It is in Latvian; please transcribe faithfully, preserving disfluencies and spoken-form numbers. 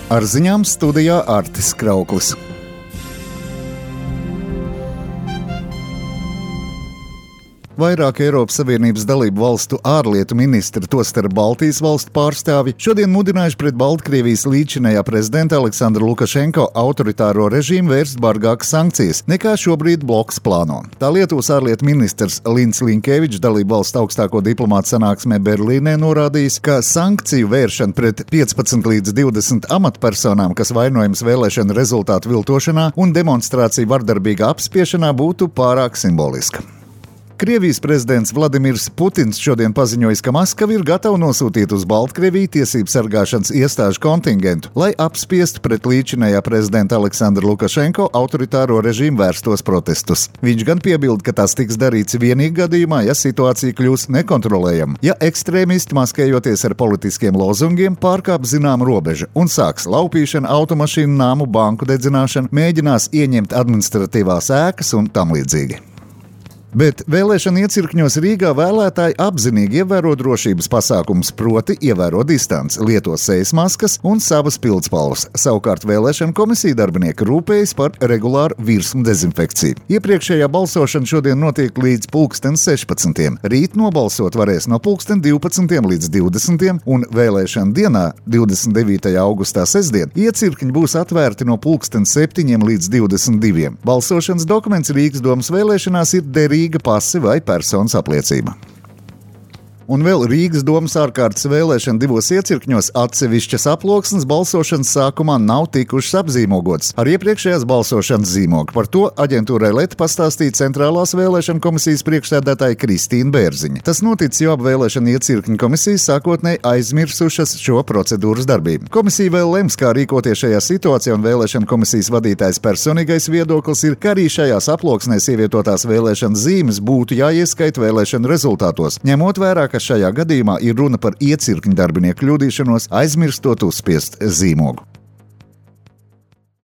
Ar ziņām studijā Artis Krauklis. Vairāk Eiropas Savienības dalību valstu ārlietu ministri, tostarp Baltijas valstu pārstāvji, šodien mudinājuši pret Baltkrievijas līdzinējā prezidenta Aleksandra Lukašenko autoritāro režīmu vērst bargākas sankcijas, nekā šobrīd bloks plāno. Tā Lietuvas ārlietu ministrs Lins Linkevičs dalību valstu augstāko diplomātu sanāksmē Berlīnē norādījis, ka sankciju vēršana pret piecpadsmit līdz divdesmit amatpersonām, kas vainojams vēlēšanu rezultātu viltošanā un demonstrāciju vardarbīgā apspiešanā, būtu pārāk simboliska. Krievijas prezidents Vladimirs Putins šodien paziņojis, ka Maskava ir gatava nosūtīt uz Baltkrieviju tiesību sargāšanas iestāžu kontingentu, lai apspiestu pret līdzinējā prezidenta Aleksandra Lukašenko autoritāro režīmu vērstos protestus. Viņš gan piebilda, ka tas tiks darīts vienīgi gadījumā, ja situācija kļūs nekontrolējama, ja ekstrēmisti, maskējoties ar politiskiem lozungiem, pārkāp zināmu robežu un sāks laupīšanu, automašīnu, nāmu, banku dedzināšanu, mēģinās ieņemt administratīvās ēkas un tam līdzīgi. Bet vēlēšana iecirkņos Rīgā vēlētāji apzinīgi ievēro drošības pasākumus, proti ievēro distanci, lieto sejas maskas un savas pildspalvas. Savukārt vēlēšana komisija darbinieki rūpējas par regulāru virsmu dezinfekciju. Iepriekšējā balsošana šodien notiek līdz pulksten sešpadsmitiem. Rīt nobalsot varēs no pulksten divpadsmitiem līdz divdesmitiem un vēlēšana dienā, divdesmit devītajā augustā sestdien, iecirkņi būs atvērti no pulksten septiņiem līdz divdesmit diviem. Balsošanas dokuments Rīgas domas vēlēšanās ir derīgs Rīga pase vai personas apliecība. Un vēl Rīgas domas ārkārtas vēlēšana divos iecirkņos atsevišķas aploksnes balsošanas sākumā nav tikušas apzīmogotas ar iepriekšējās balsošanas zīmogu. Par to aģentūrai Leta pastāstīja Centrālās vēlēšana komisijas priekšsēdētāja Kristīna Bērziņa. Tas noticis, jo apvēlēšana iecirkņu komisijas sākotnēji aizmirsušas šo procedūras darbību. Komisija vēl lems, kā rīkoties šajā situācijā, un vēlēšana komisijas vadītājs personīgais viedoklis ir, ka arī šajās aploksnēs ievietotās vēlēšanas zīmes būtu jāieskaita vēlēšanu rezultātos, ņemot vērā, ka šajā gadījumā ir runa par iecirkņu darbinieku kļūdīšanos, aizmirstot uzspiest zīmogu.